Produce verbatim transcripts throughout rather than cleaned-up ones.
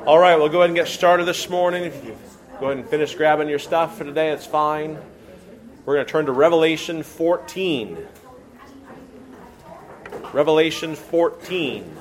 All right, we'll go ahead and get started this morning. If you go ahead and finish grabbing your stuff for today, it's fine. We're going to turn to Revelation fourteen. Revelation fourteen.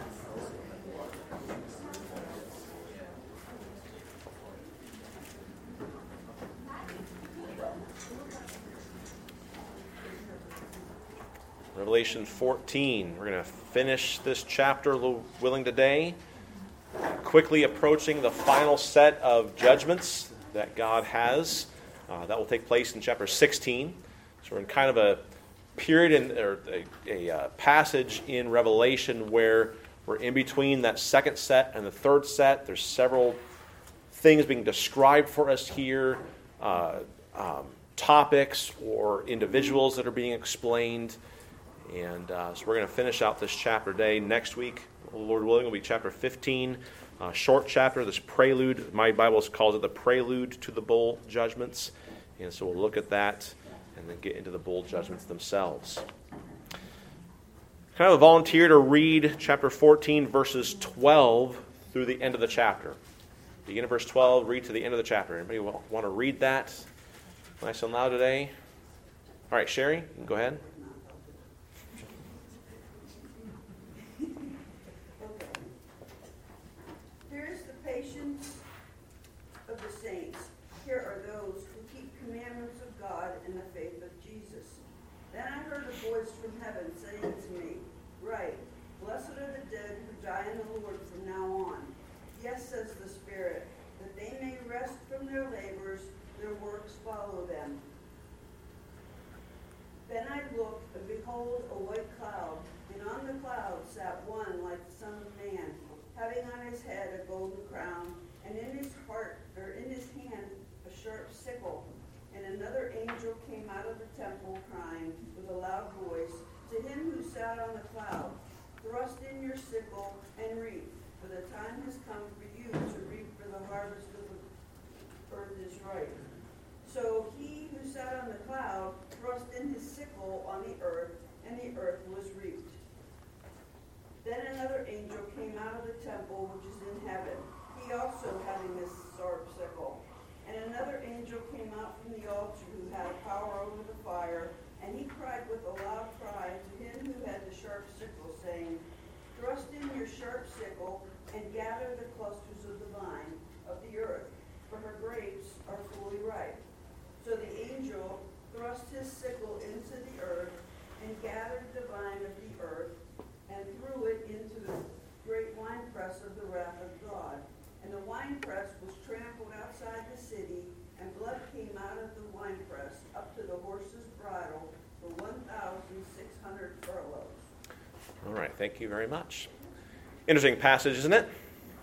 Revelation fourteen. We're going to finish this chapter, Lord willing, today. Quickly approaching the final set of judgments that God has. Uh, that will take place in chapter sixteen. So we're in kind of a period in, or a, a uh, passage in Revelation where we're in between that second set and the third set. There's several things being described for us here, uh, um, topics or individuals that are being explained. And uh, so we're going to finish out this chapter today. Next week, Lord willing, will be chapter fifteen. Uh, short chapter, this prelude. My Bible calls it the prelude to the bowl judgments. And so we'll look at that and then get into the bowl judgments themselves. Kind of a volunteer to read chapter fourteen, verses twelve through the end of the chapter. Begin at verse twelve, read to the end of the chapter. Anybody want to read that nice and loud today? All right, Sherry, you can go ahead. In the Lord from now on. Yes, says the Spirit, that they may rest from their labors, their works follow them. Then I looked, and behold, a white cloud, and on the cloud sat one like the Son of Man, having on his head a golden crown, and in his heart, or in his hand, a sharp sickle. And another angel came out of the temple, crying with a loud voice, to him who sat on the cloud, thrust in your sickle and reap, for the time has come for you to reap, for the harvest of the earth is ripe. So he who sat on the cloud thrust in his sickle on the earth, and the earth was reaped. Then another angel came out of the temple which is in heaven, he also having this sharp sickle. And another angel came out from the altar who had power over the fire, and he cried with a loud cry to him who had the sharp sickle, saying, thrust in your sharp sickle and gather the clusters of the vine of the earth, for her grapes are fully ripe. So the angel thrust his sickle into the earth and gathered the vine of the earth and threw it into the great winepress of the wrath of God. And the winepress was trampled outside the city, and blood came out of the winepress up to the horse's bridle for one thousand six hundred furlongs. All right, thank you very much. Interesting passage, isn't it?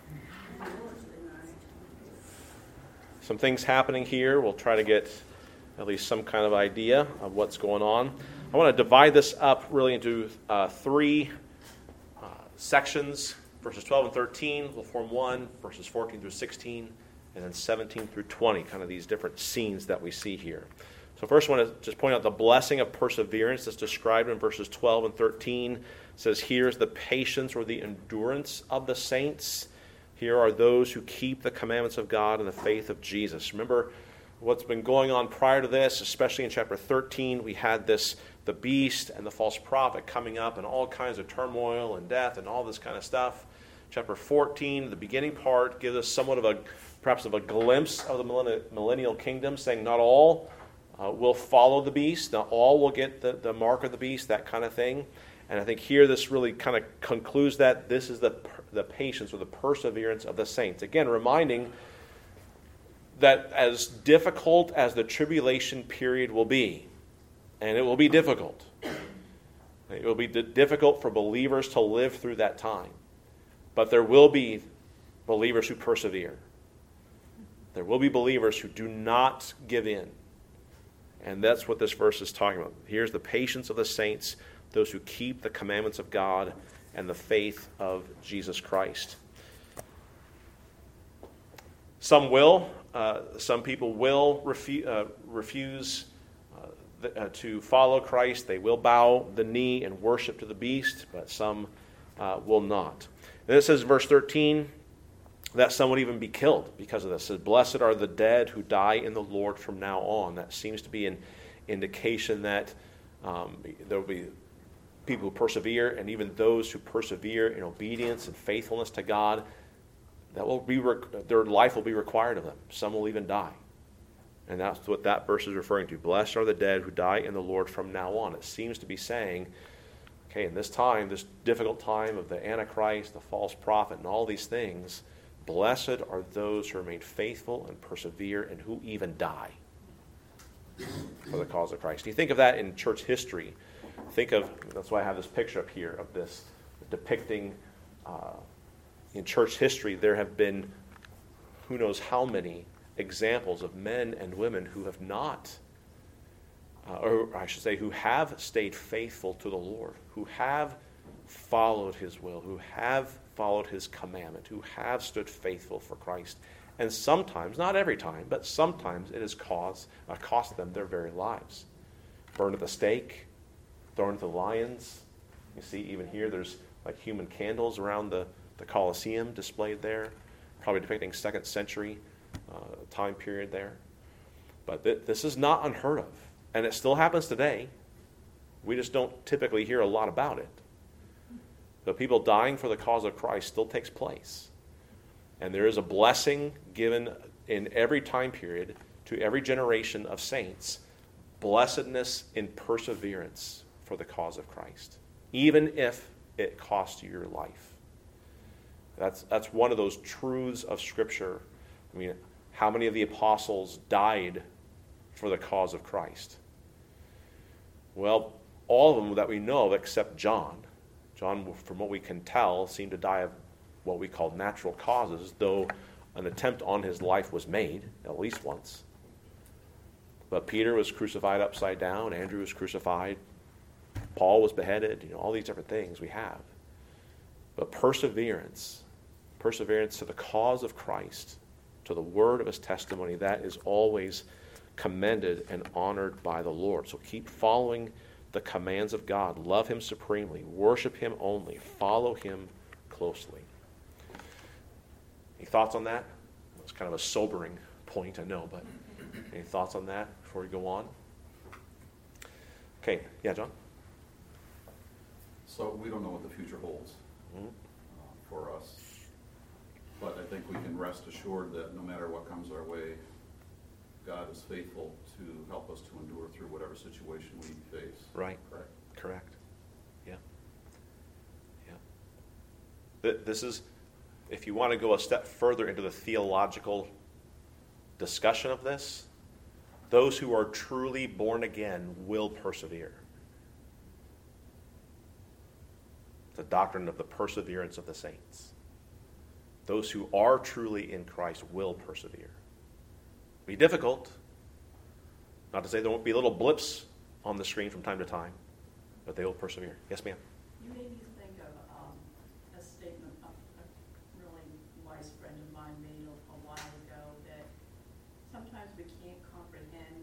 Some things happening here. We'll try to get at least some kind of idea of what's going on. I want to divide this up really into uh, three uh, sections. Verses twelve and thirteen will form one, verses fourteen through sixteen, and then seventeen through twenty, kind of these different scenes that we see here. So first I want to just point out the blessing of perseverance that's described in verses twelve and thirteen. It says, here's the patience or the endurance of the saints. Here are those who keep the commandments of God and the faith of Jesus. Remember what's been going on prior to this, especially in chapter thirteen. We had this, the beast and the false prophet coming up and all kinds of turmoil and death and all this kind of stuff. Chapter fourteen, the beginning part, gives us somewhat of a, perhaps of a glimpse of the millennial kingdom, saying not all uh, will follow the beast, not all will get the, the mark of the beast, that kind of thing. And I think here this really kind of concludes that this is the the patience or the perseverance of the saints. Again, reminding that as difficult as the tribulation period will be, and it will be difficult, it will be d- difficult for believers to live through that time. But there will be believers who persevere. There will be believers who do not give in. And that's what this verse is talking about. Here's the patience of the saints, those who keep the commandments of God and the faith of Jesus Christ. Some will, uh, some people will refu- uh, refuse uh, th- uh, to follow Christ. They will bow the knee and worship to the beast, but some uh, will not. And it says in verse thirteen, that some would even be killed because of this. It says, blessed are the dead who die in the Lord from now on. That seems to be an indication that um, there will be people who persevere, and even those who persevere in obedience and faithfulness to God, that will be rec- their life will be required of them. Some will even die. And that's what that verse is referring to. Blessed are the dead who die in the Lord from now on. It seems to be saying, okay, in this time, this difficult time of the Antichrist, the false prophet, and all these things, blessed are those who remain faithful and persevere and who even die for the cause of Christ. You think of that in church history. Think of, that's why I have this picture up here of this depicting, uh, in church history, there have been who knows how many examples of men and women who have not, uh, or I should say, who have stayed faithful to the Lord, who have followed His will, who have followed His commandment, who have stood faithful for Christ. And sometimes, not every time, but sometimes it has caused, uh, cost them their very lives. Burned at the stake, thrown to the lions. You see, even here, there's like human candles around the, the Colosseum displayed there, probably depicting second century uh, time period there. But th- this is not unheard of, and it still happens today. We just don't typically hear a lot about it. But people dying for the cause of Christ still takes place. And there is a blessing given in every time period to every generation of saints, blessedness in perseverance for the cause of Christ, even if it costs you your life. That's, that's one of those truths of Scripture. I mean, how many of the apostles died for the cause of Christ? Well, all of them that we know of except John. John, from what we can tell, seemed to die of what we call natural causes, though an attempt on his life was made at least once. But Peter was crucified upside down. Andrew was crucified. Paul was beheaded. You know, all these different things we have. But perseverance, perseverance to the cause of Christ, to the word of His testimony, that is always commended and honored by the Lord. So keep following the commands of God. Love Him supremely. Worship Him only. Follow Him closely. Any thoughts on that? It's kind of a sobering point, I know, but any thoughts on that before we go on? Okay, yeah, John? So we don't know what the future holds Mm-hmm. uh, for us, but I think we can rest assured that no matter what comes our way, God is faithful to help us to endure through whatever situation we face. Right. Correct. Correct. Yeah. Yeah. Th- This is, if you want to go a step further into the theological discussion of this, those who are truly born again will persevere. The doctrine of the perseverance of the saints. Those who are truly in Christ will persevere. Be difficult. Not to say there won't be little blips on the screen from time to time, but they will persevere. Yes, ma'am? You made me think of um, a statement a, a really wise friend of mine made a, a while ago, that sometimes we can't comprehend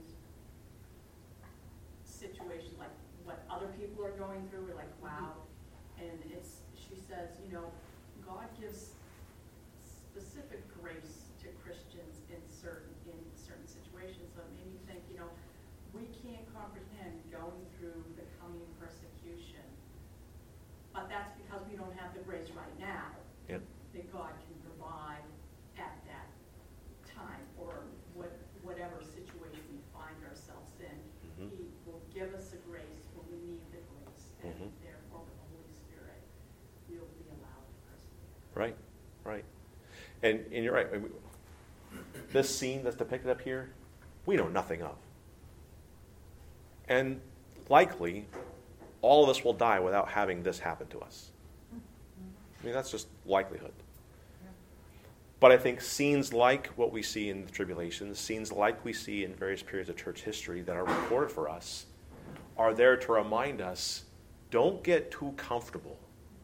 situations like what other people are going through. We're like, wow. And it's, she says, you know, God gives specific grace to Christians in certain in certain situations. So it made me think, you know, we can't comprehend going through the coming persecution, but that's because we don't have the grace right now Yep. that God can provide at that time, or what whatever situation we find ourselves in. Mhm. He will give us the grace when we need the grace, and Mhm. therefore with the Holy Spirit, we'll be allowed to persevere. Right, right. And, and you're right. I mean, this scene that's depicted up here, we know nothing of. And likely, all of us will die without having this happen to us. I mean, that's just likelihood. But I think scenes like what we see in the tribulation, scenes like we see in various periods of church history that are recorded for us, are there to remind us, don't get too comfortable.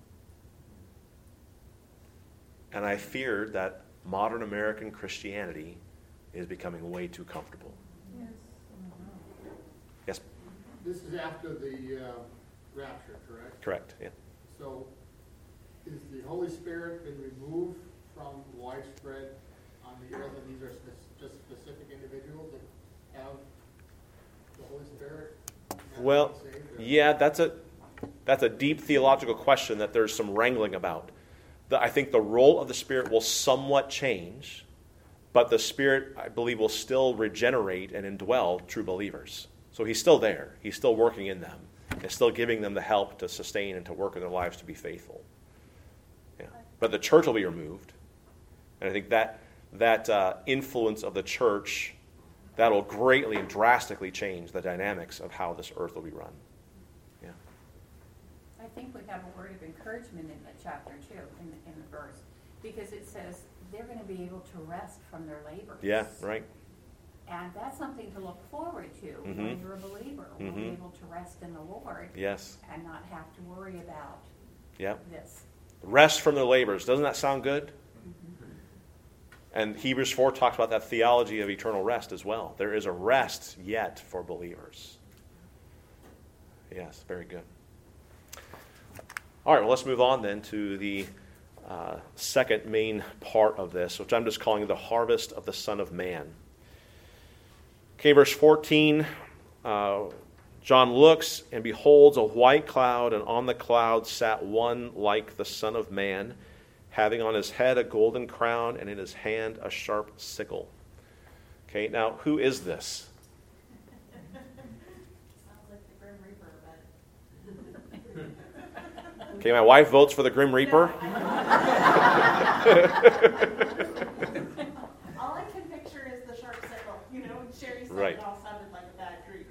And I fear that modern American Christianity is becoming way too comfortable. Yes. Yes, This is after the uh, rapture, correct? correct. Yeah. So is the Holy Spirit been removed from widespread on the earth, and these are spe- just specific individuals that have the Holy Spirit? and Well, are saved, or- yeah, that's a that's a deep theological question that there's some wrangling about. The, I think the role of the Spirit will somewhat change, but the Spirit, I believe, will still regenerate and indwell true believers. So he's still there. He's still working in them. And still giving them the help to sustain and to work in their lives to be faithful. Yeah. But the church will be removed. And I think that that uh, influence of the church, that'll greatly and drastically change the dynamics of how this earth will be run. Yeah. I think we have a word of encouragement in the chapter too, in the, in the verse, because it says they're going to be able to rest from their labors. Yeah, right. And that's something to look forward to Mhm. when you're a believer. We'll be Mhm. able to rest in the Lord Yes. and not have to worry about Yeah. this. Rest from their labors. Doesn't that sound good? And Hebrews four talks about that theology of eternal rest as well. There is a rest yet for believers. Yes, very good. All right, well, let's move on then to the uh, second main part of this, which I'm just calling the harvest of the Son of Man. Okay, verse fourteen, uh, John looks and beholds a white cloud, and on the cloud sat one like the Son of Man, having on his head a golden crown, and in his hand a sharp sickle. Okay, now who is this? Sounds like the Grim Reaper, but. Okay, my wife votes for the Grim Reaper. All I can picture is the sharp sickle. You know, Sherry said Right. it all sounded like a bad dream.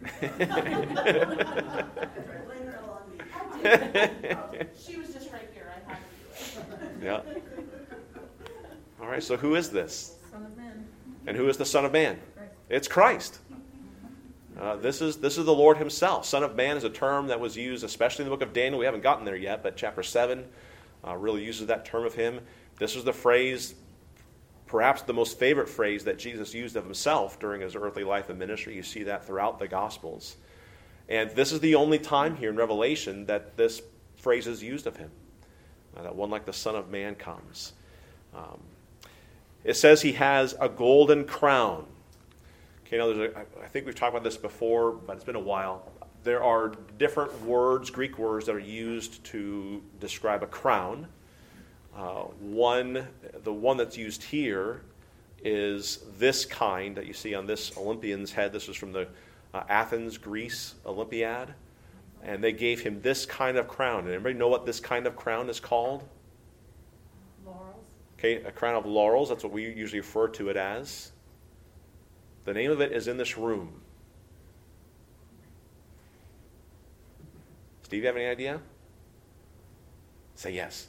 Blame it all on me. I did. Oh, she was just right here. I had to do it. Yeah. All right, so who is this? Son of Man. And who is the Son of Man? Christ. It's Christ. Uh, this is this is the Lord himself. Son of Man is a term that was used, especially in the book of Daniel. We haven't gotten there yet, but chapter seven uh, really uses that term of him. This is the phrase, perhaps the most favorite phrase that Jesus used of himself during his earthly life and ministry. You see that throughout the Gospels. And this is the only time here in Revelation that this phrase is used of him. Uh, that one like the Son of Man comes. Um, it says he has a golden crown. Okay, now there's a, I think we've talked about this before, but it's been a while. There are different words, Greek words, that are used to describe a crown. Uh, one, the one that's used here is this kind that you see on this Olympian's head. This was from the uh, Athens, Greece Olympiad. And they gave him this kind of crown. And anybody know what this kind of crown is called? Laurels. Okay, a crown of laurels. That's what we usually refer to it as. The name of it is in this room. Steve, you have any idea? Say yes.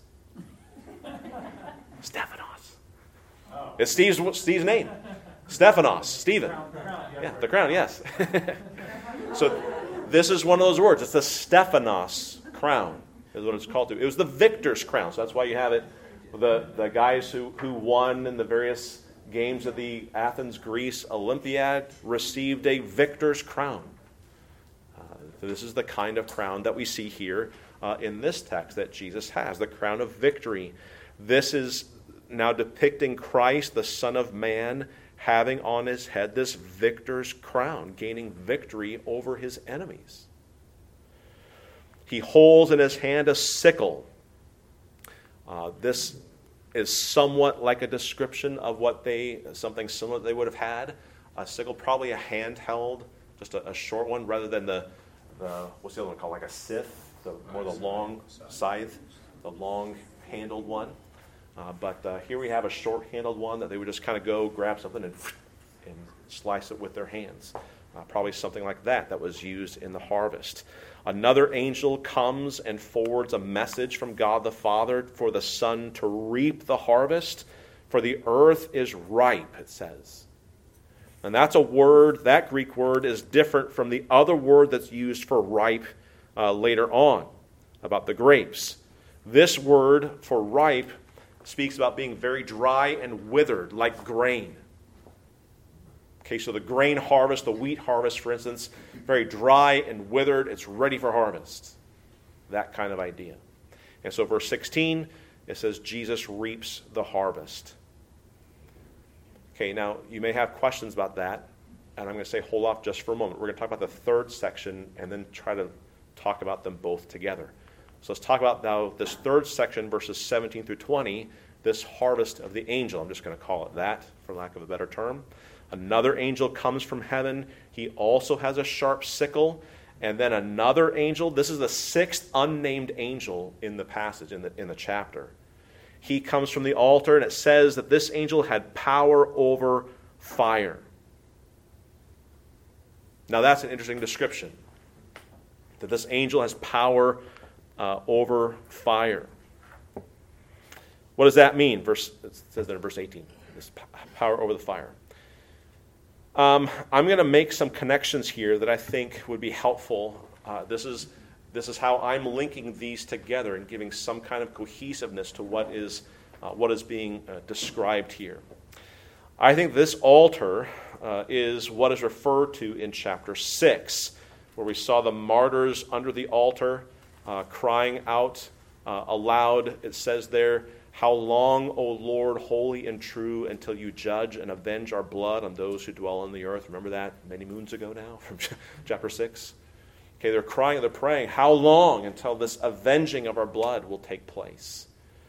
Stephanos. Oh. It's Steve's Steve's name. Stephanos. Stephen. Crown, crown, yeah, Yeah, right. the crown, yes. So this is one of those words. It's the Stephanos crown is what it's called to. It was the victor's crown. So that's why you have it. The, the guys who, who won in the various games of the Athens, Greece Olympiad received a victor's crown. Uh, so this is the kind of crown that we see here uh, in this text that Jesus has, the crown of victory. This is now depicting Christ, the Son of Man, having on his head this victor's crown, gaining victory over his enemies. He holds in his hand a sickle. Uh, this is somewhat like a description of what they, something similar they would have had. A sickle, probably a handheld, just a, a short one, rather than the, the, what's the other one called, like a scythe, the more the long scythe, the long-handled one. Uh, but uh, here we have a short-handled one that they would just kind of go grab something and, and slice it with their hands. Uh, probably something like that that was used in the harvest. Another angel comes and forwards a message from God the Father for the Son to reap the harvest, for the earth is ripe, it says. And that's a word, that Greek word is different from the other word that's used for ripe uh, later on, about the grapes. This word for ripe speaks about being very dry and withered, like grain. Okay, so the grain harvest, the wheat harvest, for instance, very dry and withered, it's ready for harvest. That kind of idea. And so verse sixteen, it says Jesus reaps the harvest. Okay, now you may have questions about that, and I'm going to say hold off just for a moment. We're going to talk about the third section and then try to talk about them both together. So let's talk about now this third section, verses seventeen through twenty, this harvest of the angel. I'm just going to call it that, for lack of a better term. Another angel comes from heaven. He also has a sharp sickle. And then another angel, this is the sixth unnamed angel in the passage, in the, in the chapter. He comes from the altar, and it says that this angel had power over fire. Now that's an interesting description, that this angel has power uh, over fire. What does that mean? Verse, it says there in verse eighteen, this power over the fire. Um, I'm going to make some connections here that I think would be helpful. Uh, this is this is how I'm linking these together and giving some kind of cohesiveness to what is uh, what is being uh, described here. I think this altar uh, is what is referred to in chapter six, where we saw the martyrs under the altar uh, crying out uh, aloud. It says there, "How long, O Lord, holy and true, until you judge and avenge our blood on those who dwell on the earth?" Remember that many moons ago now from chapter six? Okay, they're crying, they're praying, how long until this avenging of our blood will take place?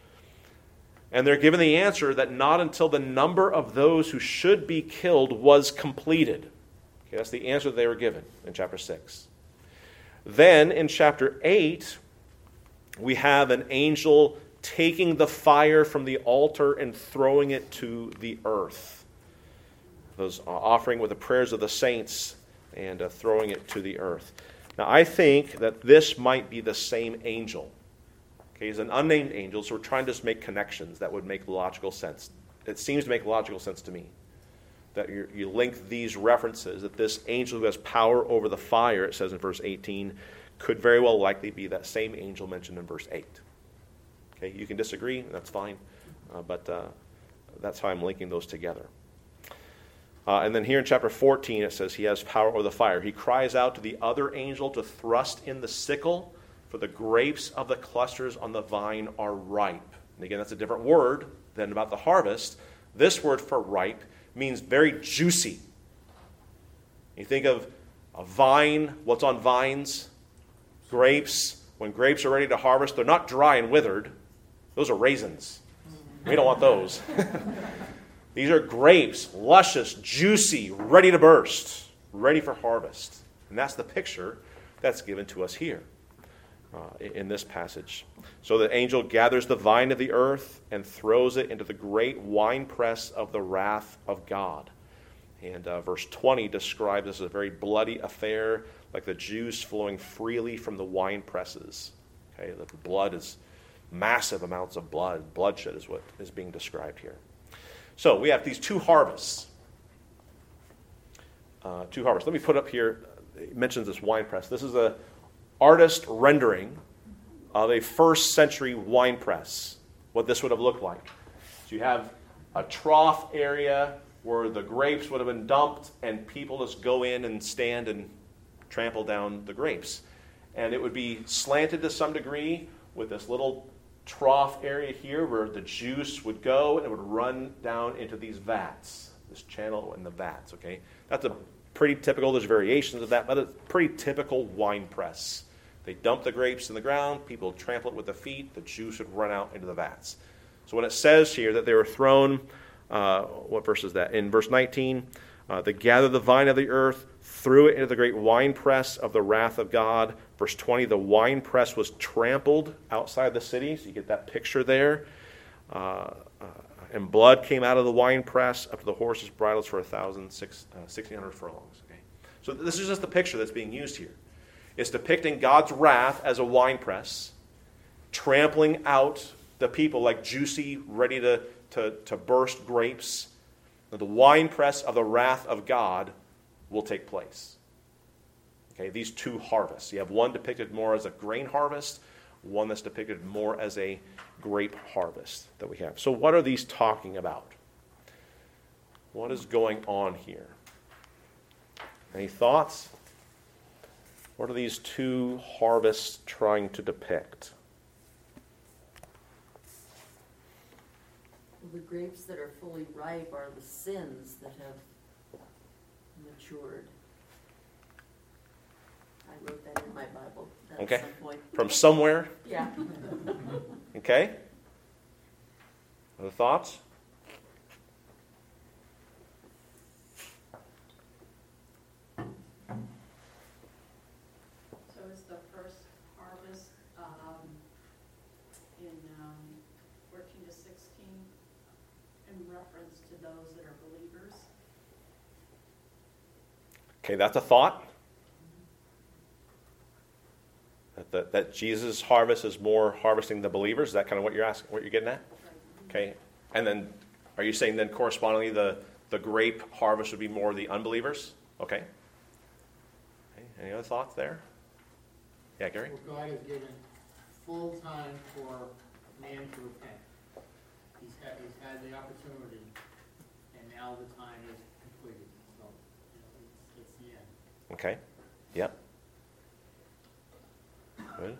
And they're given the answer that not until the number of those who should be killed was completed. Okay, that's the answer they were given in chapter six. Then in chapter eight, we have an angel taking the fire from the altar and throwing it to the earth. Those offering with the prayers of the saints and uh, throwing it to the earth. Now, I think that this might be the same angel. Okay, he's an unnamed angel, so we're trying to just make connections that would make logical sense. It seems to make logical sense to me that you, you link these references, that this angel who has power over the fire, it says in verse eighteen, could very well likely be that same angel mentioned in verse eight. Okay, you can disagree, that's fine, uh, but uh, that's how I'm linking those together. Uh, and then here in chapter fourteen, it says he has power over the fire. He cries out to the other angel to thrust in the sickle, for the grapes of the clusters on the vine are ripe. And again, that's a different word than about the harvest. This word for ripe means very juicy. You think of a vine, what's on vines? Grapes. When grapes are ready to harvest, they're not dry and withered. Those are raisins. We don't want those. These are grapes, luscious, juicy, ready to burst, ready for harvest. And that's the picture that's given to us here uh, in this passage. So the angel gathers the vine of the earth and throws it into the great winepress of the wrath of God. And uh, verse twenty describes this as a very bloody affair, like the juice flowing freely from the wine presses. Okay, the blood is massive amounts of blood. Bloodshed is what is being described here. So we have these two harvests. Uh, two harvests. Let me put up here, it mentions this wine press. This is an artist rendering of a first century wine press, what this would have looked like. So you have a trough area where the grapes would have been dumped and people just go in and stand and trample down the grapes. And it would be slanted to some degree with this little trough area here where the juice would go and it would run down into these vats, this channel in the vats, okay? That's a pretty typical, there's variations of that, but it's a pretty typical wine press. They dump the grapes in the ground, people trample it with their feet, the juice would run out into the vats. So when it says here that they were thrown, uh, what verse is that? In verse nineteen, uh, they gathered the vine of the earth, threw it into the great winepress of the wrath of God. Verse twenty, the winepress was trampled outside the city. So you get that picture there. Uh, uh, and blood came out of the winepress up to the horses' bridles for a thousand, six, uh, sixteen hundred furlongs. Okay? So this is just the picture that's being used here. It's depicting God's wrath as a winepress, trampling out the people like juicy, ready to, to, to burst grapes. The winepress of the wrath of God will take place. Okay, these two harvests. You have one depicted more as a grain harvest, one that's depicted more as a grape harvest that we have. So what are these talking about? What is going on here? Any thoughts? What are these two harvests trying to depict? the grapes that are fully ripe are the sins that have matured. I wrote that in my Bible at Okay. some point. From somewhere. Yeah. Okay? Other thoughts? So is the first harvest, um, in, um, fourteen to sixteen in reference to those that are believers? Okay, that's a thought. That, that, that Jesus' harvest is more harvesting the believers. Is that kind of what you're asking, what you're getting at? Okay. And then, are you saying then correspondingly the, the grape harvest would be more the unbelievers? Okay. Okay. Any other thoughts there? Yeah, Gary? Well, God has given full time for man to repent. He's had, he's had the opportunity, and now the time is completed. So, you know, it's, it's the end. Okay. Yep. Good.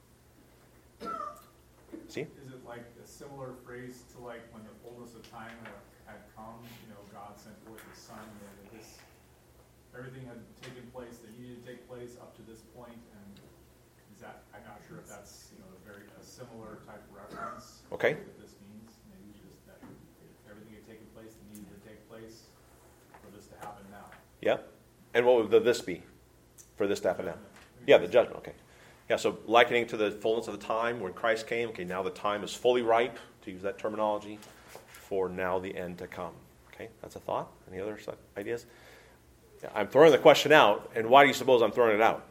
See? Is it like a similar phrase to like when the fullness of time had come, you know, God sent forth his son, and that this, everything had taken place that needed to take place up to this point, and is that, I'm not sure if that's, you know, a very, a similar type of reference. Okay. What this means, maybe just that everything had taken place that needed to take place for this to happen now. Yep. And what would the this be for this to happen now? Yeah, the judgment. Okay. Yeah, so likening to the fullness of the time when Christ came, okay, now the time is fully ripe, to use that terminology, for now the end to come. Okay, that's a thought. Any other ideas? Yeah, I'm throwing the question out, and why do you suppose I'm throwing it out?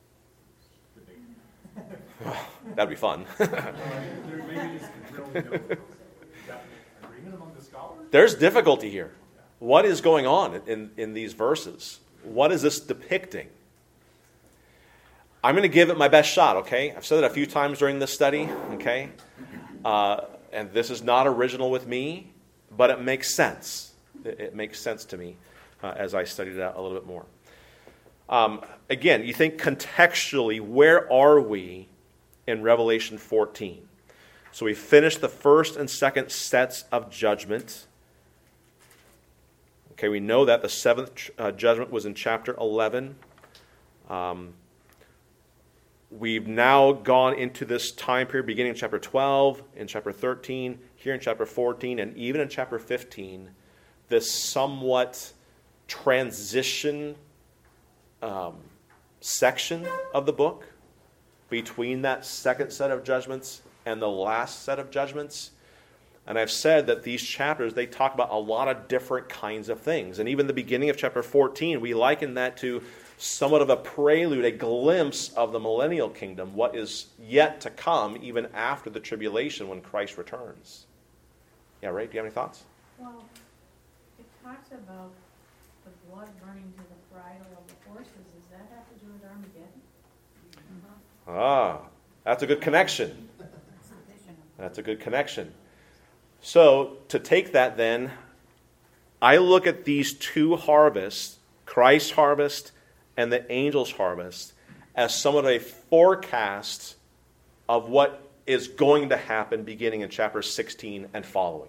That'd be fun. There maybe just really no definite agreement among the scholars? There's difficulty here. What is going on in, in these verses? What is this depicting? I'm going to give it my best shot, okay? I've said it a few times during this study, okay? Uh, and this is not original with me, but it makes sense. It, it makes sense to me uh, as I studied it out a little bit more. Um, again, you think contextually, where are we in Revelation fourteen? So we finished the first and second sets of judgment. Okay, we know that the seventh uh, judgment was in chapter eleven. Um, we've now gone into this time period beginning in chapter twelve, in chapter thirteen, here in chapter fourteen, and even in chapter fifteen, this somewhat transition um, section of the book between that second set of judgments and the last set of judgments. And I've said that these chapters, they talk about a lot of different kinds of things. And even the beginning of chapter fourteen, we liken that to somewhat of a prelude, a glimpse of the millennial kingdom, what is yet to come even after the tribulation when Christ returns. Yeah, Ray, do you have any thoughts? Well, it talks about the blood running to the bridle of the horses. Does that have to do with Armageddon? Ah, that's a good connection. That's a good connection. So, to take that then, I look at these two harvests, Christ's harvest and the angel's harvest, as somewhat of a forecast of what is going to happen beginning in chapter sixteen and following.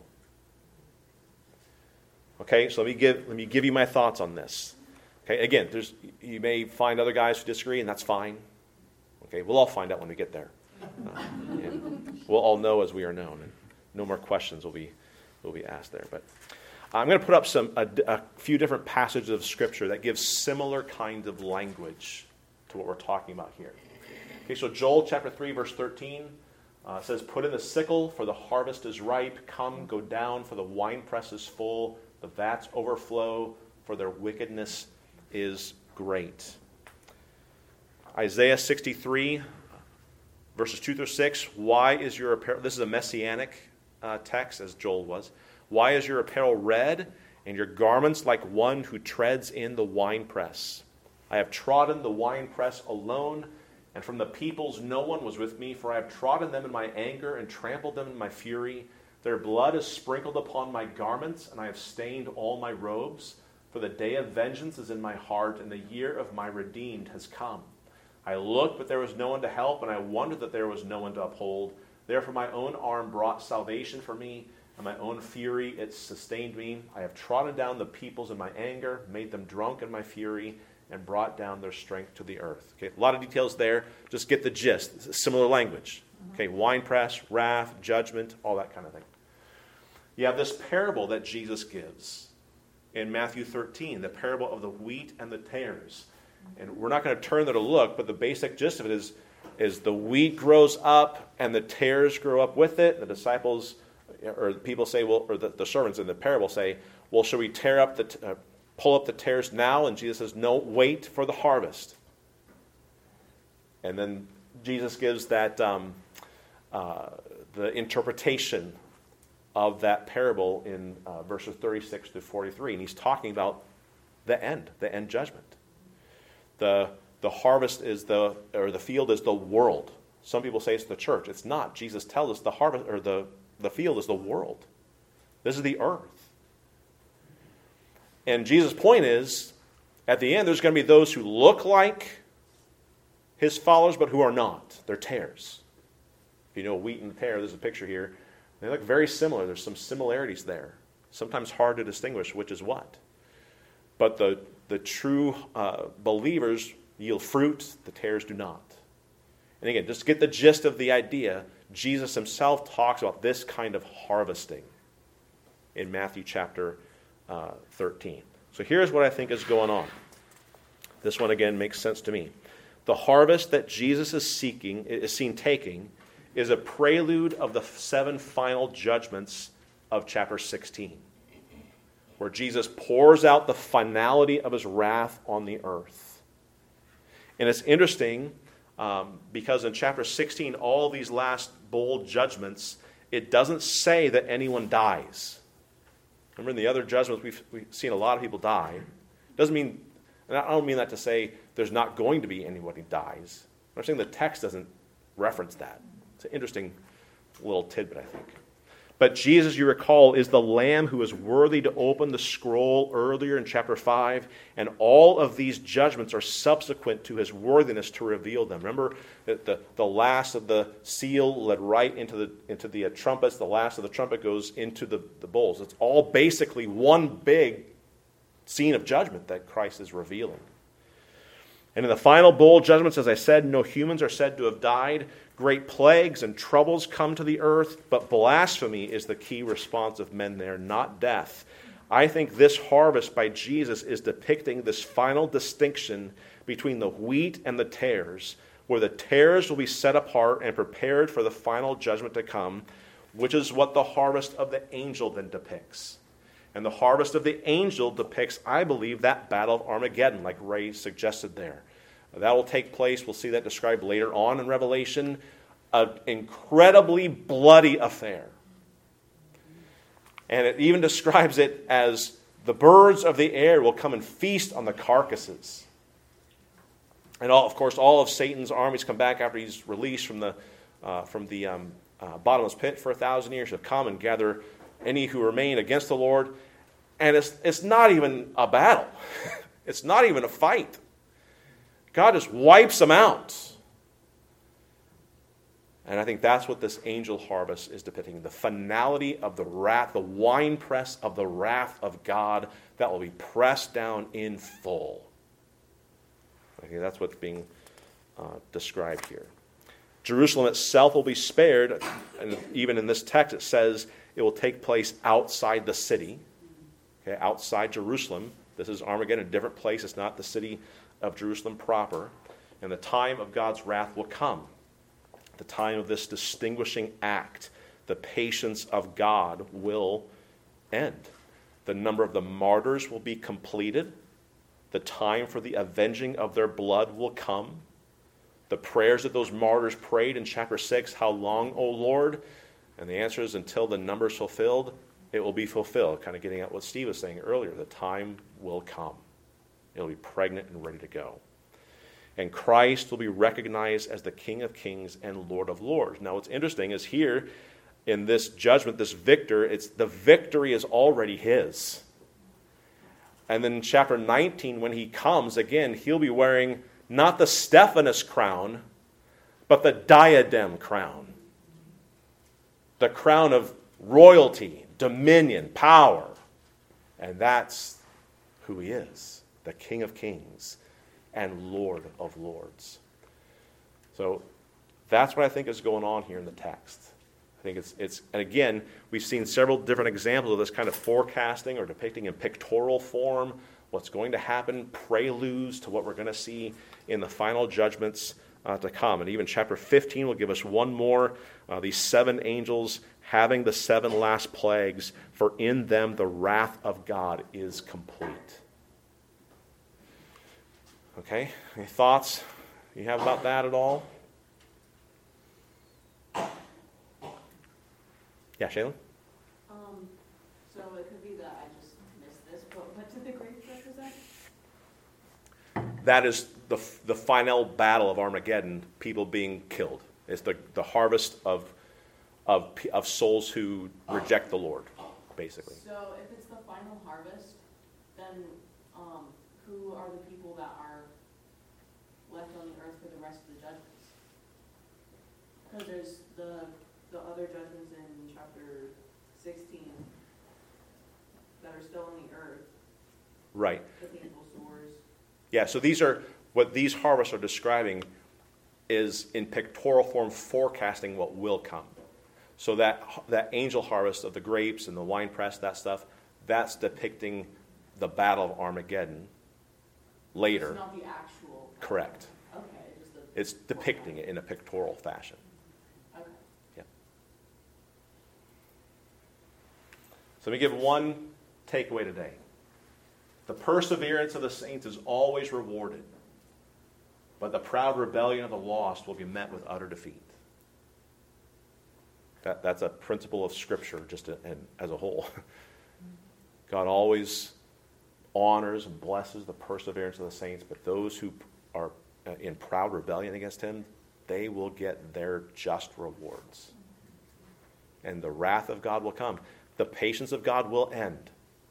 Okay, so let me give let me give you my thoughts on this. Okay, again, there's you may find other guys who disagree, and that's fine. Okay, we'll all find out when we get there. Uh, and we'll all know as we are known, and no more questions will be will be asked there. But I'm going to put up some a, a few different passages of Scripture that give similar kinds of language to what we're talking about here. Okay, so Joel chapter three, verse thirteen uh, says, "Put in the sickle, for the harvest is ripe. Come, go down, for the winepress is full. The vats overflow, for their wickedness is great." Isaiah sixty-three, verses two through six. Why is your apparel? This is a messianic uh, text, as Joel was. Why is your apparel red, and your garments like one who treads in the winepress? I have trodden the winepress alone, and from the peoples no one was with me, for I have trodden them in my anger and trampled them in my fury. Their blood is sprinkled upon my garments, and I have stained all my robes. For the day of vengeance is in my heart, and the year of my redeemed has come. I looked, but there was no one to help, and I wondered that there was no one to uphold. Therefore my own arm brought salvation for me, In my own fury, it sustained me. I have trodden down the peoples in my anger, made them drunk in my fury, and brought down their strength to the earth. Okay, a lot of details there. Just get the gist. It's a similar language. Okay, winepress, wrath, judgment, all that kind of thing. You have this parable that Jesus gives in Matthew thirteen, the parable of the wheat and the tares. And we're not going to turn there to look, but the basic gist of it is, is the wheat grows up and the tares grow up with it. The disciples, or people say, well, or the, the servants in the parable say, well, should we tear up the, t- uh, pull up the tares now? And Jesus says, no, wait for the harvest. And then Jesus gives that um, uh, the interpretation of that parable in uh, verses thirty-six to forty-three. And he's talking about the end, the end judgment. The the harvest is the, or the field is the world. Some people say it's the church. It's not. Jesus tells us the harvest, or the, the field is the world. This is the earth. And Jesus' point is, at the end, there's going to be those who look like his followers, but who are not. They're tares. If you know wheat and tare, there's a picture here. They look very similar. There's some similarities there. Sometimes hard to distinguish which is what. But the, the true uh, believers yield fruit. The tares do not. And again, just to get the gist of the idea, Jesus himself talks about this kind of harvesting in Matthew chapter uh, thirteen. So here's what I think is going on. This one, again, makes sense to me. The harvest that Jesus is seeking, is seen taking, is a prelude of the seven final judgments of chapter sixteen, where Jesus pours out the finality of his wrath on the earth. And it's interesting um, because in chapter sixteen, all these last bowl judgments, it doesn't say that anyone dies. Remember in the other judgments, we've, we've seen a lot of people die. Doesn't mean, and I don't mean that to say there's not going to be anyone who dies. I'm saying the text doesn't reference that. It's an interesting little tidbit, I think. But Jesus, you recall, is the Lamb who is worthy to open the scroll earlier in chapter five, and all of these judgments are subsequent to his worthiness to reveal them. Remember that the, the last of the seal led right into the into the uh, trumpets. The last of the trumpet goes into the, the bowls. It's all basically one big scene of judgment that Christ is revealing. And in the final bowl judgments, as I said, no humans are said to have died. Great plagues and troubles come to the earth, but blasphemy is the key response of men there, not death. I think this harvest by Jesus is depicting this final distinction between the wheat and the tares, where the tares will be set apart and prepared for the final judgment to come, which is what the harvest of the angel then depicts. And the harvest of the angel depicts, I believe, that battle of Armageddon, like Ray suggested there. That will take place, we'll see that described later on in Revelation, an incredibly bloody affair. And it even describes it as the birds of the air will come and feast on the carcasses. And all, of course, all of Satan's armies come back after he's released from the uh, from the um, uh, bottomless pit for a thousand years. He'll come and gather any who remain against the Lord. And it's it's not even a battle. It's not even a fight. God just wipes them out. And I think that's what this angel harvest is depicting. The finality of the wrath, the winepress of the wrath of God that will be pressed down in full. Okay, that's what's being uh, described here. Jerusalem itself will be spared. And even in this text it says it will take place outside the city. Okay, outside Jerusalem. This is Armageddon, a different place. It's not the city of Jerusalem proper. And the time of God's wrath will come. The time of this distinguishing act, the patience of God, will end. The number of the martyrs will be completed. The time for the avenging of their blood will come. The prayers that those martyrs prayed in chapter six, how long, O Lord? And the answer is until the number is fulfilled, it will be fulfilled. Kind of getting at what Steve was saying earlier. The time will come. It'll be pregnant and ready to go. And Christ will be recognized as the King of Kings and Lord of Lords. Now what's interesting is here in this judgment, this victor, it's the victory is already his. And then in chapter nineteen, when he comes, again, he'll be wearing not the Stephanus crown, but the diadem crown. The crown of royalty, dominion, power. And that's who he is, the King of Kings and Lord of Lords. So that's what I think is going on here in the text. I think it's, it's, and again, we've seen several different examples of this kind of forecasting or depicting in pictorial form what's going to happen, preludes to what we're going to see in the final judgments uh, to come. And even chapter fifteen will give us one more, uh, these seven angels having the seven last plagues, for in them the wrath of God is complete. Okay, any thoughts you have about that at all? Yeah, Shaylin? Um, so it could be that I just missed this, but what did the grapes represent? That is the the final battle of Armageddon, people being killed. It's the, the harvest of, of of souls who reject the Lord, basically. So if it's the final harvest, then um, who are the people that are left on the earth for the rest of the judgments? Because there's the the other judgments in chapter sixteen that are still on the earth. Right. The painful sores. Yeah, so these are, what these harvests are describing is in pictorial form forecasting what will come. So that that angel harvest of the grapes and the winepress, that stuff, that's depicting the battle of Armageddon later. It's not the actual. Correct. Okay. Just the It's depicting it in a pictorial fashion. Okay. Yeah. So let me give one takeaway today. The perseverance of the saints is always rewarded, but the proud rebellion of the lost will be met with utter defeat. That, that's a principle of Scripture just in, in, as a whole. God always honors and blesses the perseverance of the saints, but those who are in proud rebellion against him, they will get their just rewards. And the wrath of God will come. The patience of God will end.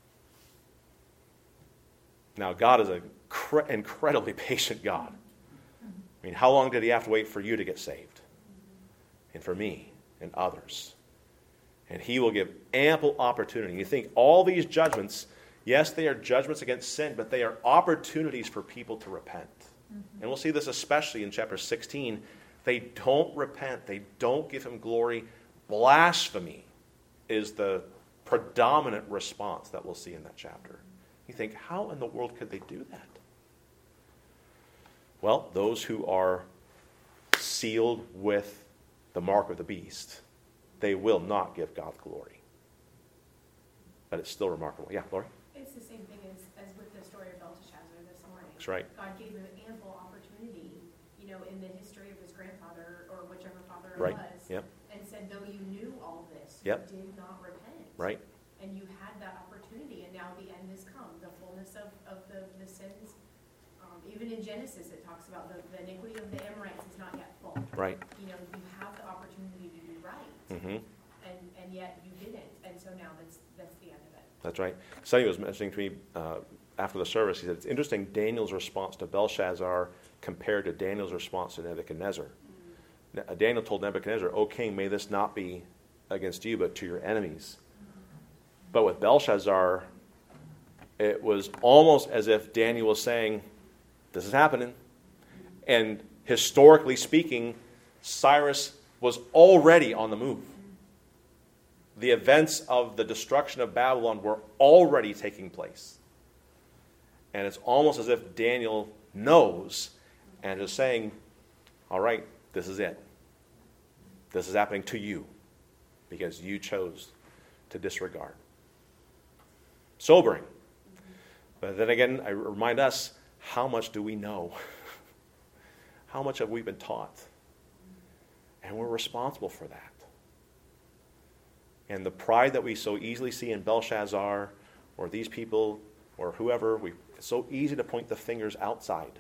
Now, God is an incre- incredibly patient God. I mean, how long did he have to wait for you to get saved? And for me and others. And he will give ample opportunity. You think all these judgments, yes, they are judgments against sin, but they are opportunities for people to repent. Mm-hmm. And we'll see this especially in chapter sixteen. They don't repent. They don't give him glory. Blasphemy is the predominant response that we'll see in that chapter. You think, how in the world could they do that? Well, those who are sealed with the mark of the beast, they will not give God glory. But it's still remarkable. Yeah, Lori? It's the same thing as, as with the story of Belteshazzar this morning. That's right. God gave him ample opportunity, you know, in the history of his grandfather or whichever father it Right. was, Yep. and said, though you knew all this, Yep. you did not repent. Right. And you had that opportunity, and now the end has come. The fullness of, of the, the sins, um, even in Genesis, it talks about the, the iniquity of the Amorites is not yet full. Right. You know, you have the opportunity to do right, Mm-hmm. and, and yet you didn't, and so now that's, that's the end of it. That's right. Sonny was mentioning to me uh, after the service, he said, it's interesting Daniel's response to Belshazzar compared to Daniel's response to Nebuchadnezzar. Mm-hmm. Daniel told Nebuchadnezzar, O king, may this not be against you, but to your enemies. But with Belshazzar, it was almost as if Daniel was saying, this is happening. And historically speaking, Cyrus was already on the move. The events of the destruction of Babylon were already taking place. And it's almost as if Daniel knows and is saying, all right, this is it. This is happening to you because you chose to disregard. Sobering. But then again, I remind us, how much do we know? How much have we been taught? And we're responsible for that. And the pride that we so easily see in Belshazzar or these people or whoever, we, it's so easy to point the fingers outside.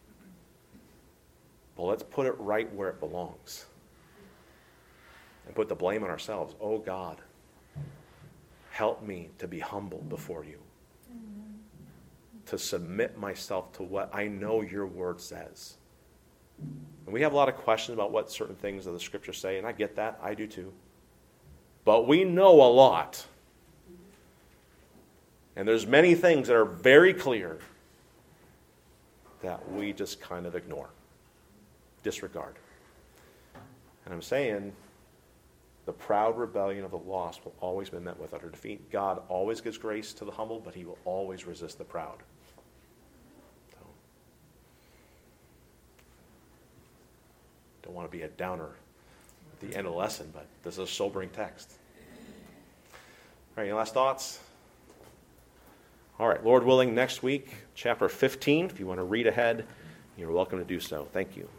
Well, let's put it right where it belongs. And put the blame on ourselves. Oh God, help me to be humble before you. Mm-hmm. To submit myself to what I know your word says. And we have a lot of questions about what certain things of the scriptures say, and I get that. I do too. But we know a lot And there's many things that are very clear that we just kind of ignore, disregard. And I'm saying the proud rebellion of the lost will always be met with utter defeat. God always gives grace to the humble, but he will always resist the proud. So, don't want to be a downer at the end of the lesson, but this is a sobering text. All right, any last thoughts? All right, Lord willing, next week, chapter fifteen. If you want to read ahead, you're welcome to do so. Thank you.